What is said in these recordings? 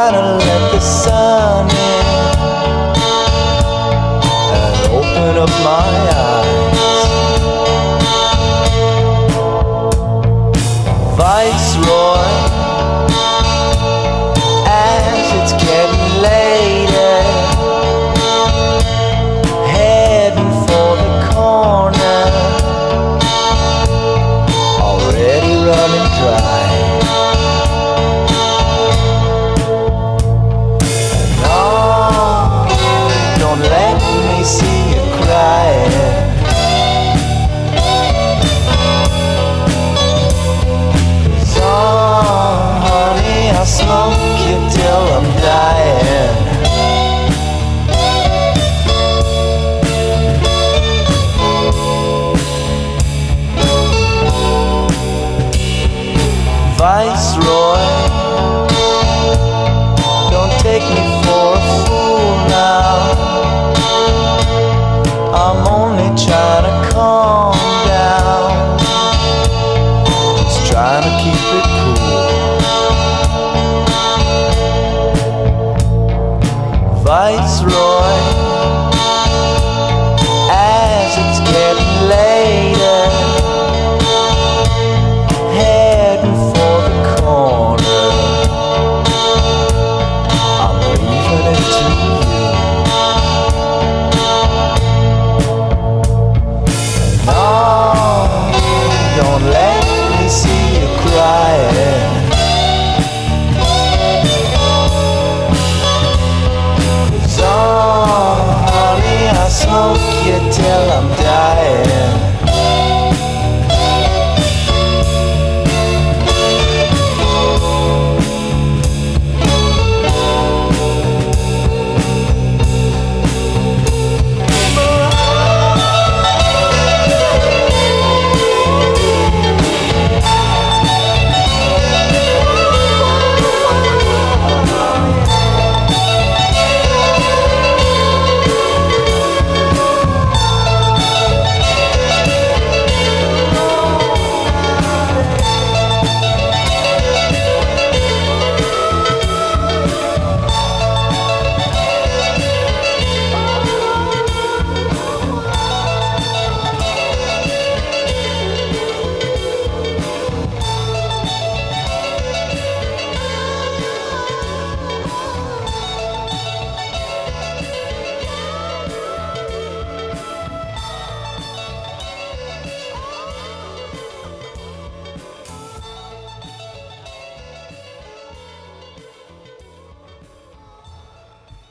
trying to let the sun in and open up my eyes. Viceroy, as it's getting later, heading for the corner, already running dry. Let me see you crying. 'Cause honey, I'll smoke you till I'm dying. Viceroy, don't take me for a fool now. I'm only trying to calm down, just trying to keep it cool. Viceroy, as it's getting later, heading for the corner, I'm leaving it to you. Don't let me see you crying. 'Cause honey, I smoke you till I'm dying.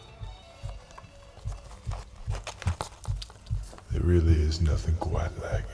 There really is nothing quite like it.